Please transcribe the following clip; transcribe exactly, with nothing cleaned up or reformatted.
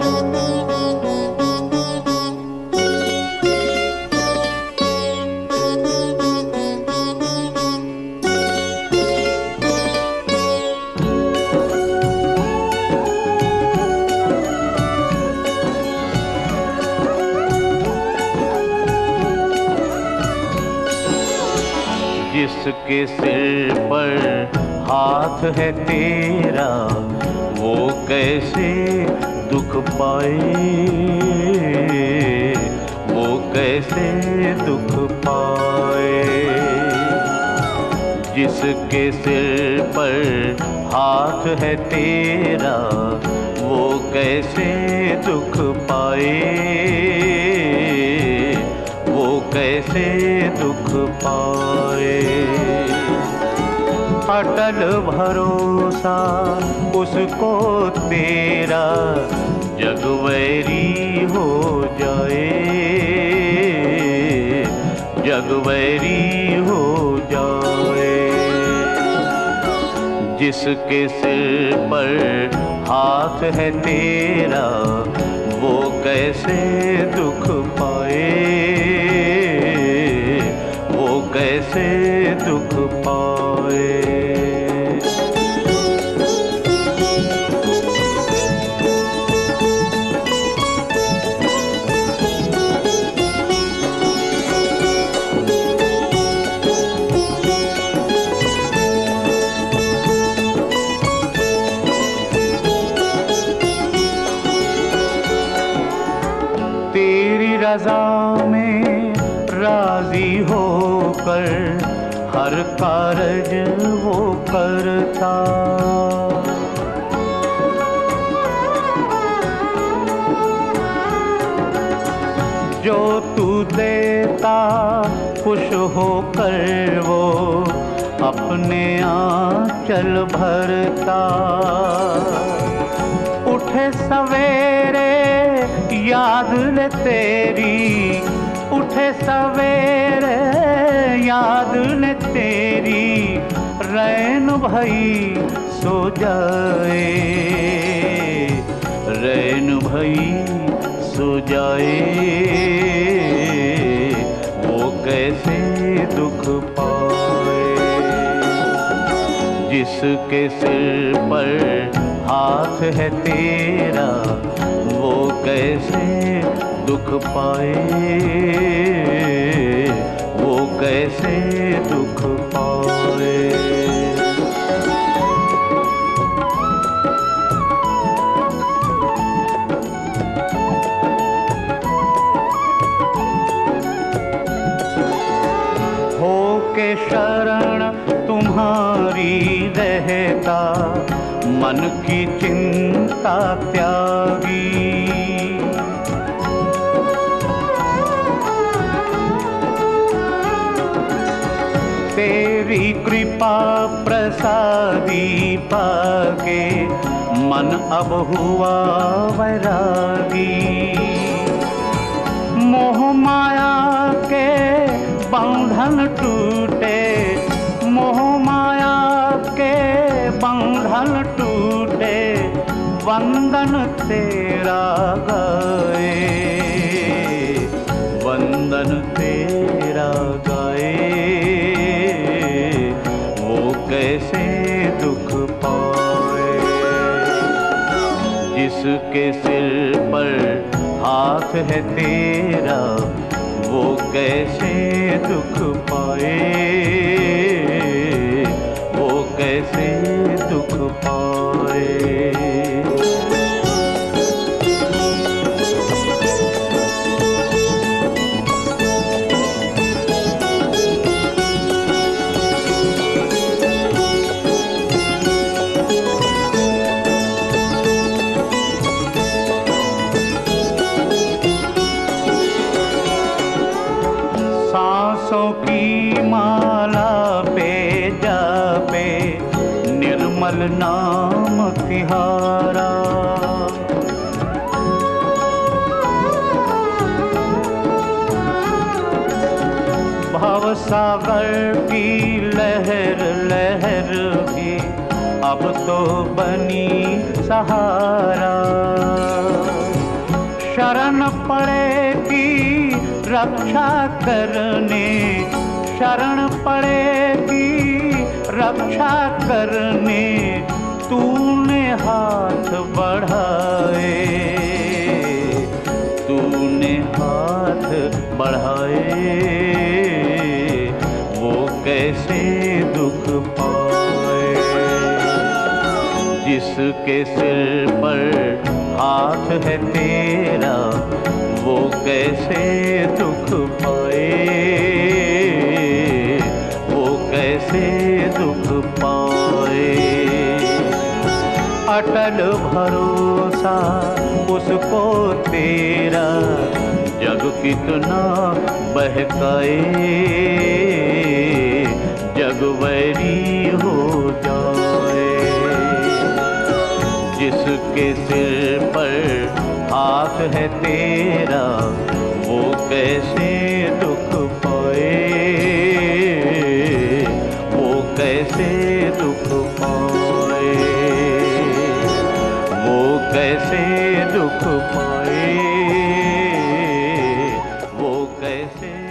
जिसके सिर पर हाथ है तेरा वो कैसे दुख पाए, वो कैसे दुख पाए। जिसके सिर पर हाथ है तेरा वो कैसे दुख पाए, वो कैसे दुख पाए। अटल भरोसा उसको तेरा जग वैरी हो जाए, जग वैरी हो जाए। जिसके सिर पर हाथ है तेरा वो कैसे दुख पाए, वो कैसे दुख पाए। तेरी रज़ा में राज़ी होकर हर कारज वो करता, जो तू देता खुश होकर वो अपने आंचल भरता। उठे सवेरे याद ले तेरी, उठे सवेरे याद ले तेरी, रैन भई सो जाए, रैन भई सो जाए। वो कैसे दुख पाए। जिसके सिर पर हाथ है तेरा वो कैसे दुख पाए, वो कैसे दुख पाए। हो के शरण तुम्हारी रहता मन की चिंता त्यागी। तेरी कृपा प्रसादी पाके मन अब हुआ वैरागी। मोह माया के बंधन टूटे, मोह माया के बंधन टूटे, वंदन तेरा गाए, वंदन तेरा गाए। वो कैसे दुख पाए। जिसके सिर पर हाथ है तेरा वो कैसे दुख पाए, वो कैसे दुख पाए। सांसों की माला पे जापे निर्मल नाम तिहारा। भव सागर की लहर लहर भी अब तो बनी सहारा। रक्षा करने शरण पड़ेगी, रक्षा करने तूने हाथ बढ़ाए, तूने हाथ बढ़ाए, वो कैसे दुख पाए। जिसके सिर पर हाथ है तेरा, वो कैसे दुख पाए, वो कैसे दुख पाए। अटल भरोसा उसको तेरा, जग कितना बहकाए, जग वैरी हो जाए। जिसके सिर पर हाथ है तेरा, वो कैसे दुख पाए, वो कैसे दुख पाए, वो कैसे दुख पाए, वो कैसे